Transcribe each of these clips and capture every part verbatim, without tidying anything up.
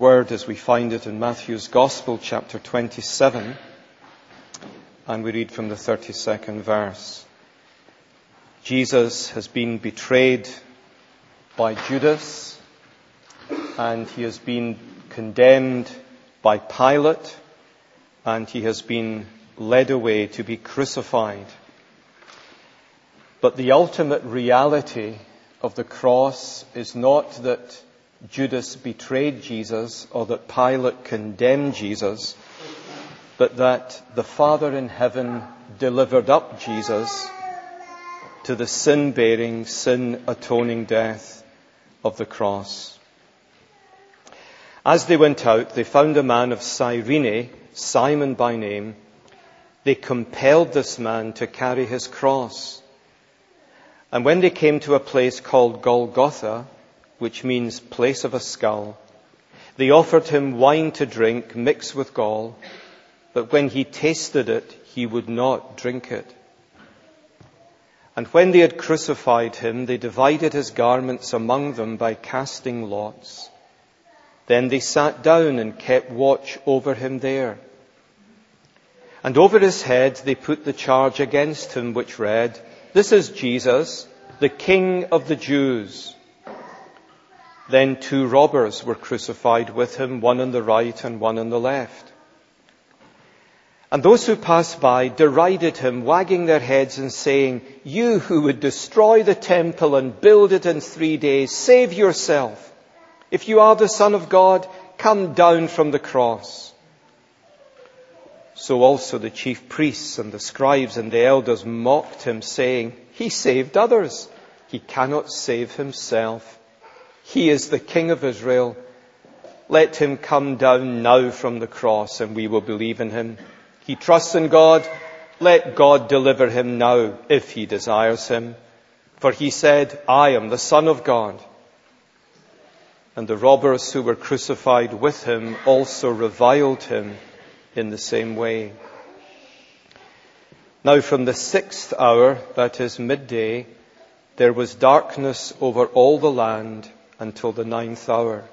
word as we find it in Matthew's Gospel, chapter twenty-seven, and we read from the thirty-second verse. Jesus has been betrayed by Judas, and he has been condemned by Pilate, and he has been led away to be crucified. But the ultimate reality of the cross is not that Judas betrayed Jesus or that Pilate condemned Jesus, but that the Father in heaven delivered up Jesus to the sin-bearing, sin-atoning death of the cross. As they went out, they found a man of Cyrene, Simon by name. They compelled this man to carry his cross. And when they came to a place called Golgotha, which means place of a skull, they offered him wine to drink mixed with gall, but when he tasted it, he would not drink it. And when they had crucified him, they divided his garments among them by casting lots. Then they sat down and kept watch over him there. And over his head they put the charge against him, which read, "This is Jesus, the King of the Jews." Then two robbers were crucified with him, one on the right and one on the left. And those who passed by derided him, wagging their heads and saying, "You who would destroy the temple and build it in three days, save yourself. If you are the Son of God, come down from the cross." So also the chief priests and the scribes and the elders mocked him, saying, "He saved others. He cannot save himself. He is the King of Israel. Let him come down now from the cross and we will believe in him. He trusts in God. Let God deliver him now if he desires him. For he said, 'I am the Son of God.'" And the robbers who were crucified with him also reviled him in the same way. Now from the sixth hour, that is midday, there was darkness over all the land until the ninth hour.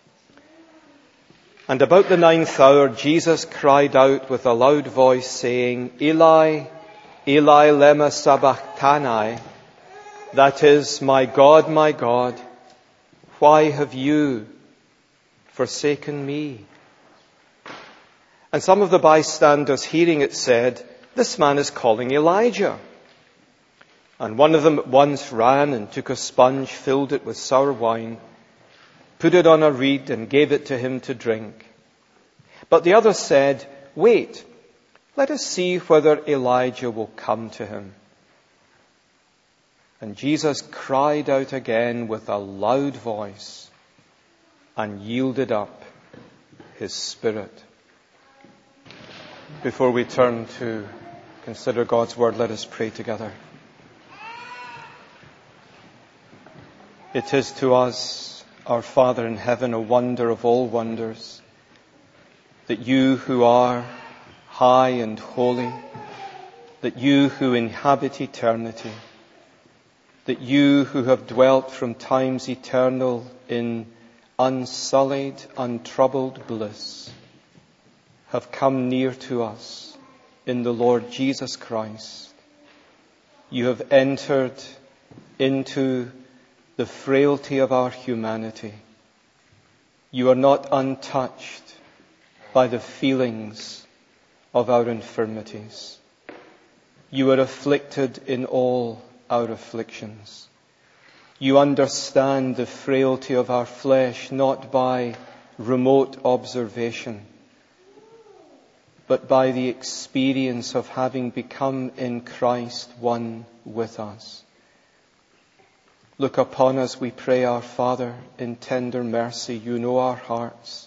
And about the ninth hour, Jesus cried out with a loud voice, saying, "Eli, Eli, lema sabachthani," that is, "My God, my God, why have you forsaken me?" And some of the bystanders, hearing it, said, "This man is calling Elijah." And one of them at once ran and took a sponge, filled it with sour wine, put it on a reed and gave it to him to drink. But the other said, "Wait, let us see whether Elijah will come to him." And Jesus cried out again with a loud voice and yielded up his spirit. Before we turn to consider God's word, let us pray together. It is to us, our Father in heaven, a wonder of all wonders, that you who are high and holy, that you who inhabit eternity, that you who have dwelt from times eternal in unsullied, untroubled bliss, have come near to us in the Lord Jesus Christ. You have entered into the frailty of our humanity. You are not untouched by the feelings of our infirmities. You are afflicted in all our afflictions. You understand the frailty of our flesh, not by remote observation, but by the experience of having become in Christ one with us. Look upon us, we pray, our Father, in tender mercy. You know our hearts.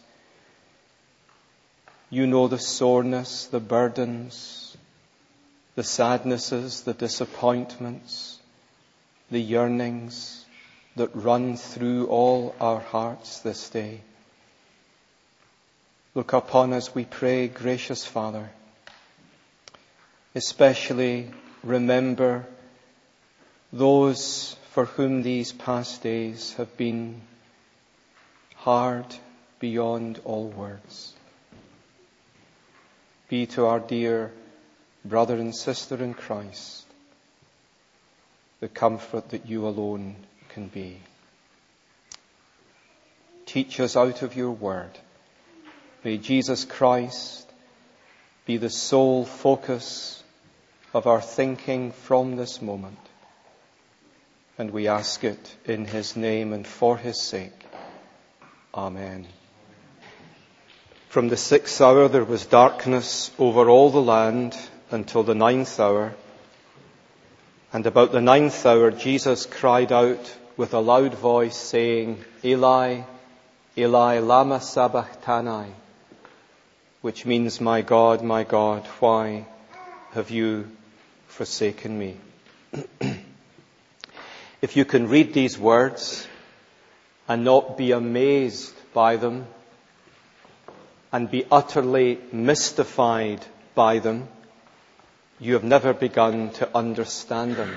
You know the soreness, the burdens, the sadnesses, the disappointments, the yearnings that run through all our hearts this day. Look upon us, we pray, gracious Father. Especially remember those for whom these past days have been hard, beyond all words. Be to our dear brother and sister in Christ the comfort that you alone can be. Teach us out of your word. May Jesus Christ be the sole focus of our thinking from this moment. And we ask it in his name and for his sake. Amen. From the sixth hour there was darkness over all the land until the ninth hour. And about the ninth hour Jesus cried out with a loud voice, saying, Eli, Eli, lama sabachthani, which means, my God, my God, why have you forsaken me? If you can read these words and not be amazed by them and be utterly mystified by them, you have never begun to understand them.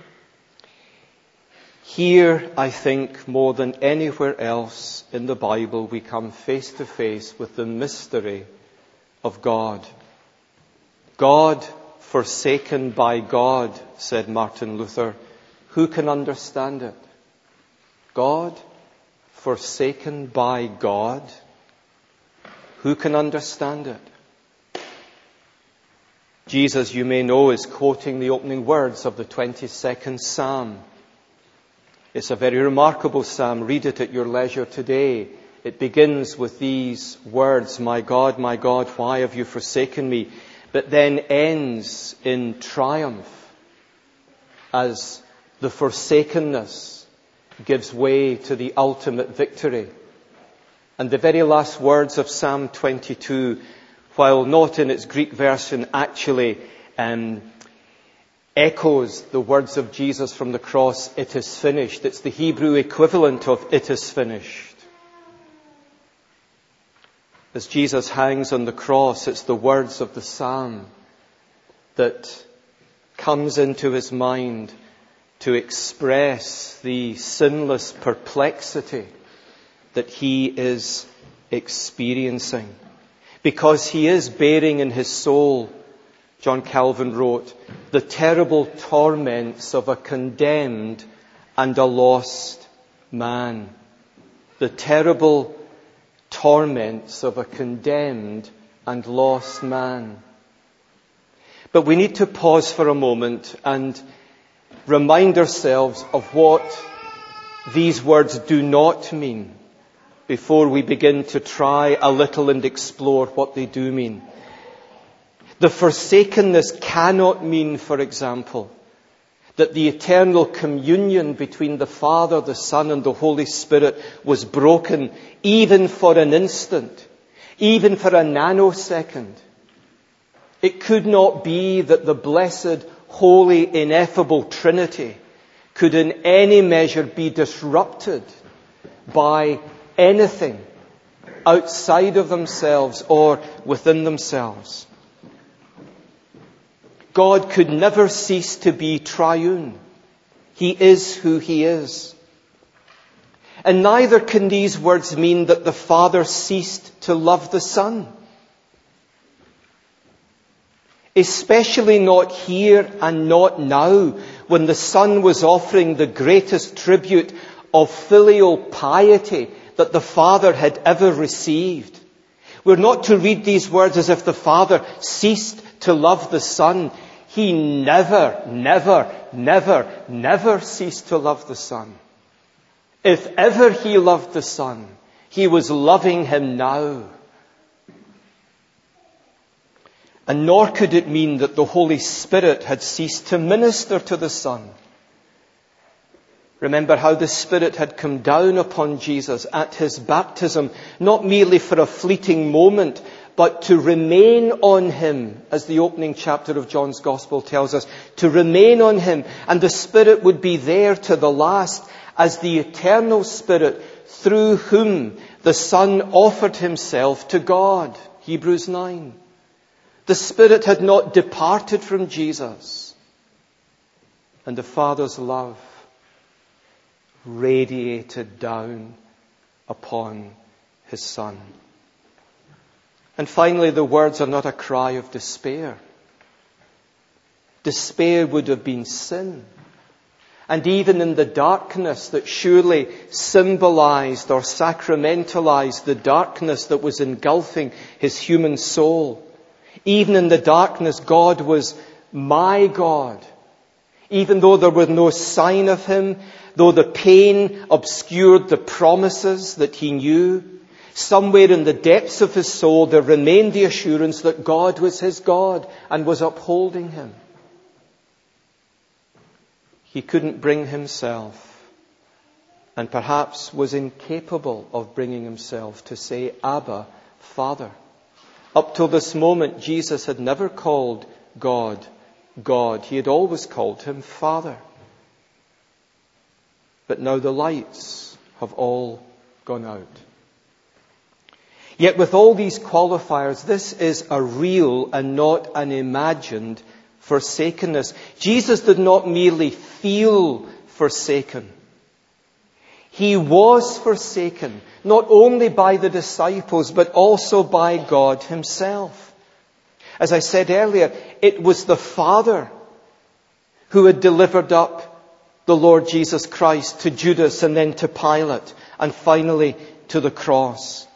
Here, I think, more than anywhere else in the Bible, we come face to face with the mystery of God. God forsaken by God, said Martin Luther. Who can understand it? God forsaken by God. Who can understand it? Jesus, you may know, is quoting the opening words of the twenty-second Psalm. It's a very remarkable psalm. Read it at your leisure today. It begins with these words, my God, my God, why have you forsaken me? But then ends in triumph as the forsakenness gives way to the ultimate victory. And the very last words of Psalm twenty-two, while not in its Greek version, actually um, echoes the words of Jesus from the cross, it is finished. It's the Hebrew equivalent of it is finished. As Jesus hangs on the cross, it's the words of the psalm that comes into his mind to express the sinless perplexity that he is experiencing. Because he is bearing in his soul, John Calvin wrote, the terrible torments of a condemned and a lost man. The terrible torments of a condemned and lost man. But we need to pause for a moment and remind ourselves of what these words do not mean before we begin to try a little and explore what they do mean. The forsakenness cannot mean, for example, that the eternal communion between the Father, the Son, and the Holy Spirit was broken even for an instant, even for a nanosecond. It could not be that the blessed, holy, ineffable Trinity could in any measure be disrupted by anything outside of themselves or within themselves. God could never cease to be triune. He is who he is. And neither can these words mean that the Father ceased to love the Son. Especially not here and not now, when the Son was offering the greatest tribute of filial piety that the Father had ever received. We're not to read these words as if the Father ceased to love the Son. He never, never, never, never ceased to love the Son. If ever he loved the Son, he was loving him now. And nor could it mean that the Holy Spirit had ceased to minister to the Son. Remember how the Spirit had come down upon Jesus at his baptism, not merely for a fleeting moment, but to remain on him, as the opening chapter of John's Gospel tells us, to remain on him. And the Spirit would be there to the last as the eternal Spirit through whom the Son offered himself to God. Hebrews nine. The Spirit had not departed from Jesus. And the Father's love radiated down upon his Son. And finally, the words are not a cry of despair. Despair would have been sin. And even in the darkness that surely symbolized or sacramentalized the darkness that was engulfing his human soul, even in the darkness, God was my God. Even though there was no sign of him, though the pain obscured the promises that he knew, somewhere in the depths of his soul there remained the assurance that God was his God and was upholding him. He couldn't bring himself, and perhaps was incapable of bringing himself, to say, Abba, Father. Up till this moment, Jesus had never called God, God. He had always called him Father. But now the lights have all gone out. Yet with all these qualifiers, this is a real and not an imagined forsakenness. Jesus did not merely feel forsaken. He was forsaken, not only by the disciples, but also by God himself. As I said earlier, it was the Father who had delivered up the Lord Jesus Christ to Judas and then to Pilate and finally to the cross.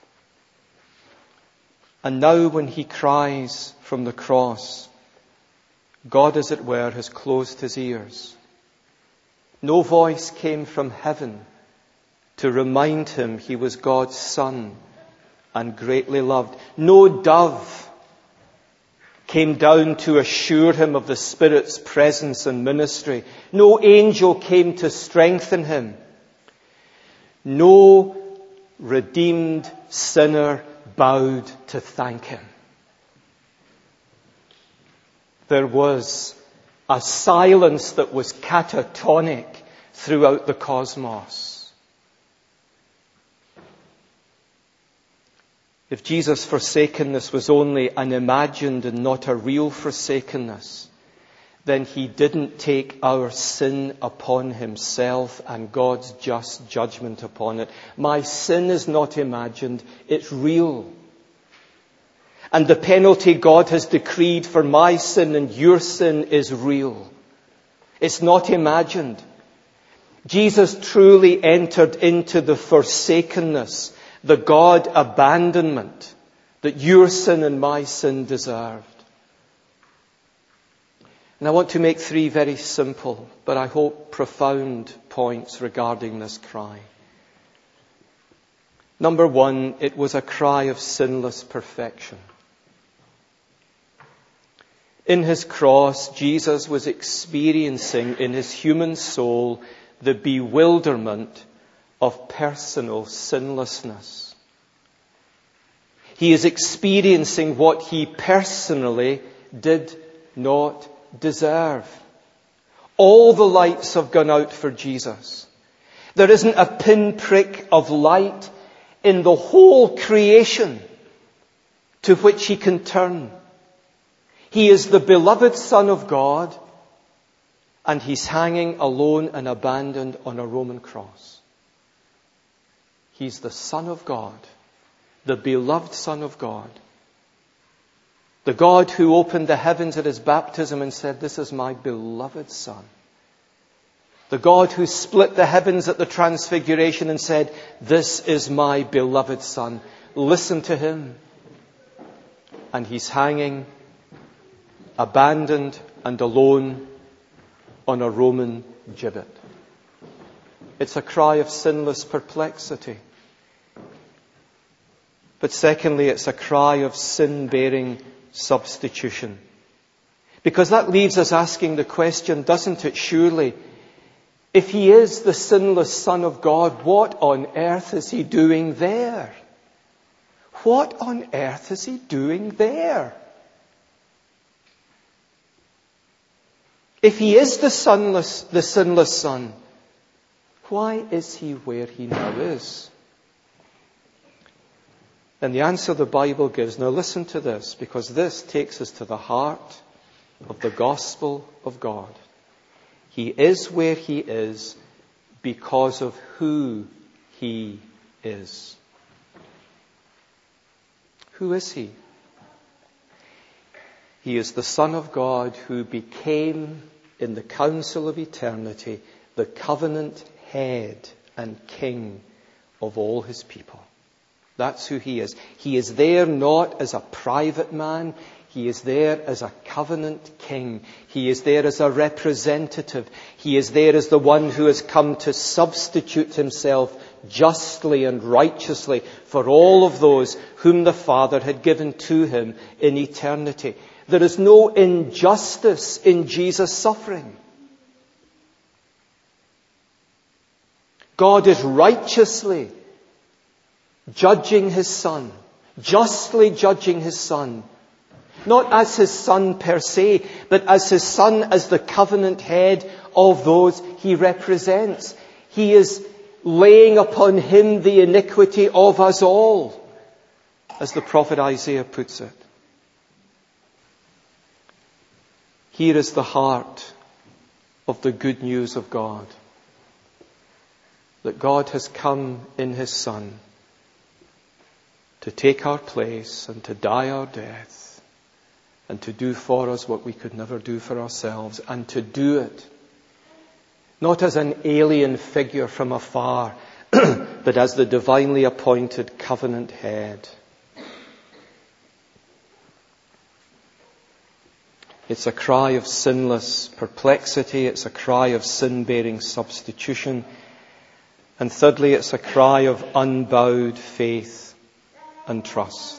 And now when he cries from the cross, God, as it were, has closed his ears. No voice came from heaven to remind him he was God's Son and greatly loved. No dove came down to assure him of the Spirit's presence and ministry. No angel came to strengthen him. No redeemed sinner bowed to thank him. There was a silence that was catatonic throughout the cosmos. If Jesus' forsakenness was only an imagined and not a real forsakenness, then he didn't take our sin upon himself and God's just judgment upon it. My sin is not imagined, it's real. And the penalty God has decreed for my sin and your sin is real. It's not imagined. Jesus truly entered into the forsakenness, the God abandonment that your sin and my sin deserved. And I want to make three very simple, but I hope profound points regarding this cry. Number one, it was a cry of sinless perfection. In his cross, Jesus was experiencing in his human soul the bewilderment of personal sinlessness. He is experiencing what he personally did not deserve. All the lights have gone out for Jesus. There isn't a pinprick of light in the whole creation to which he can turn. He is the beloved Son of God, and he's hanging alone and abandoned on a Roman cross. He's the Son of God, the beloved Son of God. The God who opened the heavens at his baptism and said, "This is my beloved Son." The God who split the heavens at the transfiguration and said, "This is my beloved Son. Listen to him." And he's hanging, abandoned and alone on a Roman gibbet. It's a cry of sinless perplexity. But secondly, it's a cry of sin-bearing substitution. Because that leaves us asking the question, doesn't it, surely, if he is the sinless Son of God, what on earth is he doing there? What on earth is he doing there? If he is the sonless, the sinless Son, why is he where he now is? And the answer the Bible gives, now listen to this, because this takes us to the heart of the gospel of God. He is where he is because of who he is. Who is he? He is the Son of God who became, in the council of eternity, the covenant head and king of all his people. That's who he is. He is there not as a private man. He is there as a covenant king. He is there as a representative. He is there as the one who has come to substitute himself justly and righteously for all of those whom the Father had given to him in eternity. There is no injustice in Jesus' suffering. God is righteously judging his Son, justly judging his Son, not as his Son per se, but as his Son as the covenant head of those he represents. He is laying upon him the iniquity of us all, as the prophet Isaiah puts it. Here is the heart of the good news of God, that God has come in his Son to take our place and to die our death and to do for us what we could never do for ourselves, and to do it not as an alien figure from afar, but as the divinely appointed covenant head. It's a cry of sinless perplexity. It's a cry of sin-bearing substitution. And thirdly, it's a cry of unbowed faith and trust.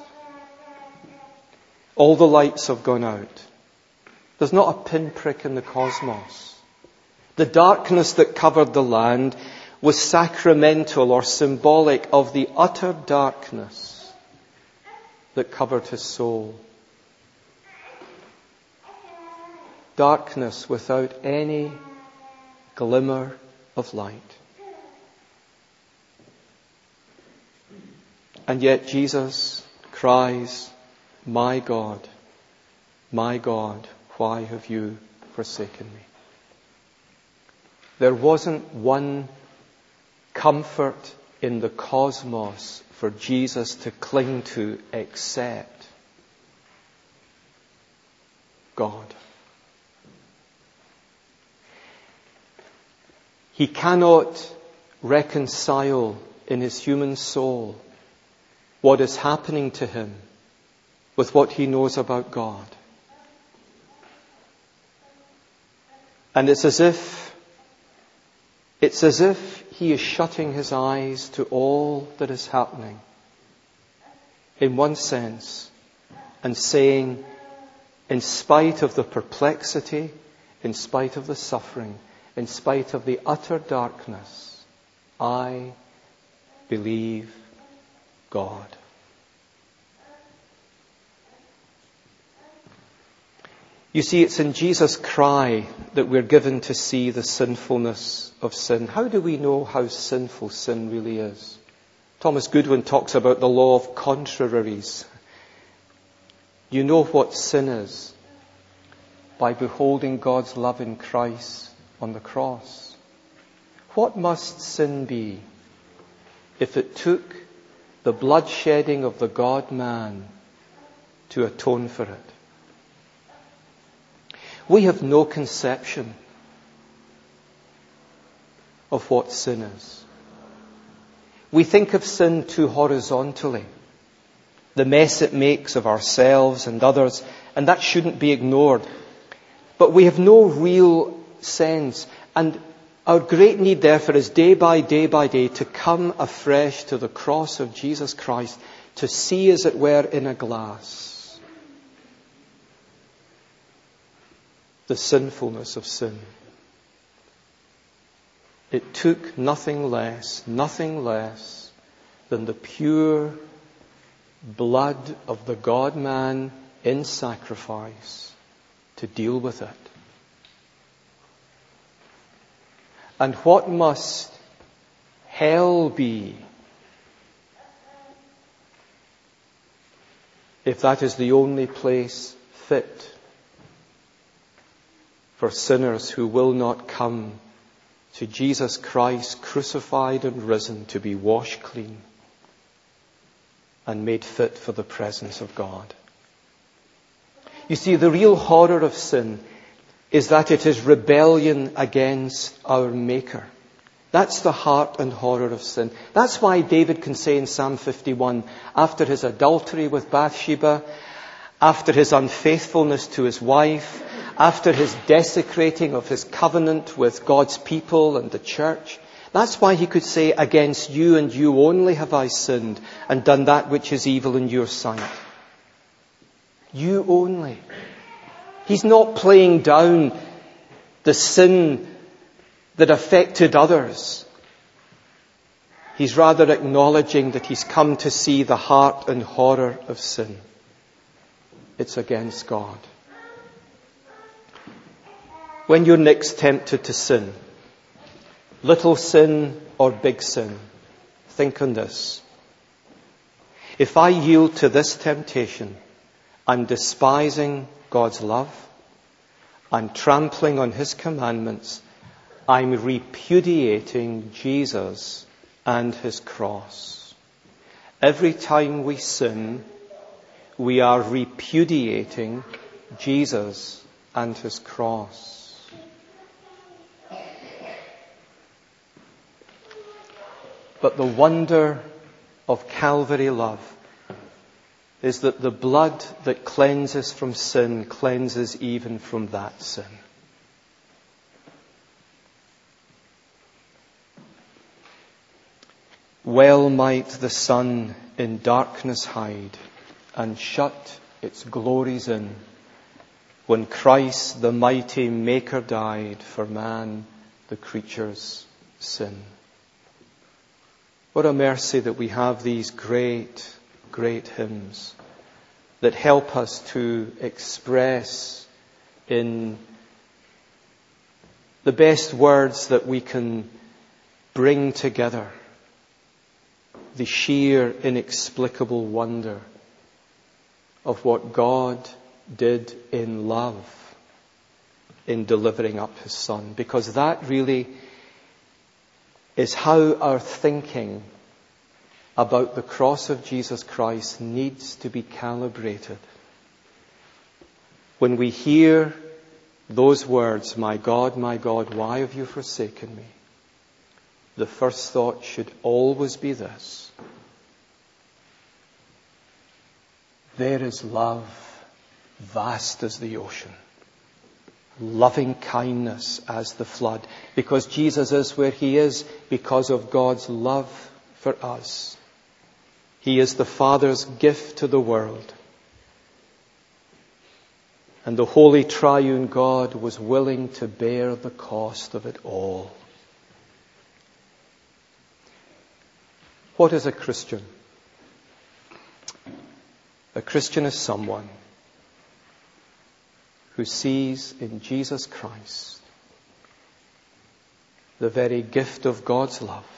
All the lights have gone out. There's not a pinprick in the cosmos. The darkness that covered the land was sacramental or symbolic of the utter darkness that covered his soul. Darkness without any glimmer of light. And yet Jesus cries, "My God, my God, why have you forsaken me?" There wasn't one comfort in the cosmos for Jesus to cling to except God. He cannot reconcile in his human soul what is happening to him with what he knows about God. And it's as if, it's as if he is shutting his eyes to all that is happening, in one sense, and saying, in spite of the perplexity, in spite of the suffering, in spite of the utter darkness, I believe God. You see, it's in Jesus' cry that we're given to see the sinfulness of sin. How do we know how sinful sin really is? Thomas Goodwin talks about the law of contraries. You know what sin is by beholding God's love in Christ on the cross. What must sin be if it took the bloodshedding of the God-man to atone for it? We have no conception of what sin is. We think of sin too horizontally, the mess it makes of ourselves and others, and that shouldn't be ignored. But we have no real sense, and our great need therefore is day by day by day to come afresh to the cross of Jesus Christ, to see, as it were, in a glass the sinfulness of sin. It took nothing less, nothing less than the pure blood of the God-man in sacrifice to deal with it. And what must hell be if that is the only place fit for sinners who will not come to Jesus Christ crucified and risen to be washed clean? and made fit for the presence of God. You see, the real horror of sin is that it is rebellion against our Maker. That's the heart and horror of sin. That's why David can say in Psalm fifty-one, after his adultery with Bathsheba, after his unfaithfulness to his wife, after his desecrating of his covenant with God's people and the church, that's why he could say, against you and you only have I sinned and done that which is evil in your sight. You only. He's not playing down the sin that affected others. He's rather acknowledging that he's come to see the heart and horror of sin. It's against God. When you're next tempted to sin, little sin or big sin, think on this. If I yield to this temptation, I'm despising God's love, I'm trampling on his commandments, I'm repudiating Jesus and his cross. Every time we sin, we are repudiating Jesus and his cross. But the wonder of Calvary love is that the blood that cleanses from sin cleanses even from that sin. Well might the sun in darkness hide and shut its glories in, when Christ the mighty Maker died for man, the creature's sin. What a mercy that we have these great, great hymns that help us to express in the best words that we can bring together the sheer, inexplicable wonder of what God did in love in delivering up his Son. Because that really is how our thinking about the cross of Jesus Christ needs to be calibrated. When we hear those words, my God, my God, why have you forsaken me? The first thought should always be this: there is love vast as the ocean, loving kindness as the flood, because Jesus is where he is because of God's love for us. He is the Father's gift to the world. And the Holy Triune God was willing to bear the cost of it all. What is a Christian? A Christian is someone who sees in Jesus Christ the very gift of God's love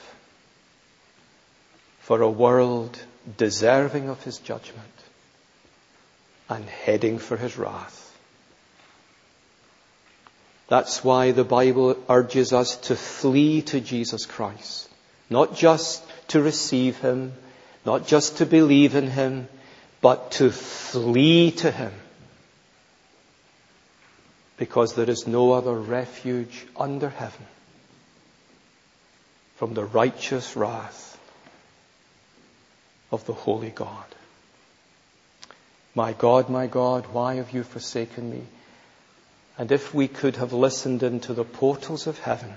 for a world deserving of his judgment and heading for his wrath. That's why the Bible urges us to flee to Jesus Christ. Not just to receive him, not just to believe in him, but to flee to him. Because there is no other refuge under heaven from the righteous wrath of the holy God. My God, my God, why have you forsaken me? And if we could have listened into the portals of heaven,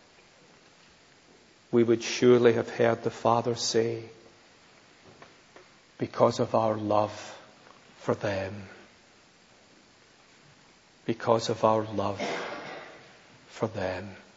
we would surely have heard the Father say, because of our love for them, because of our love for them.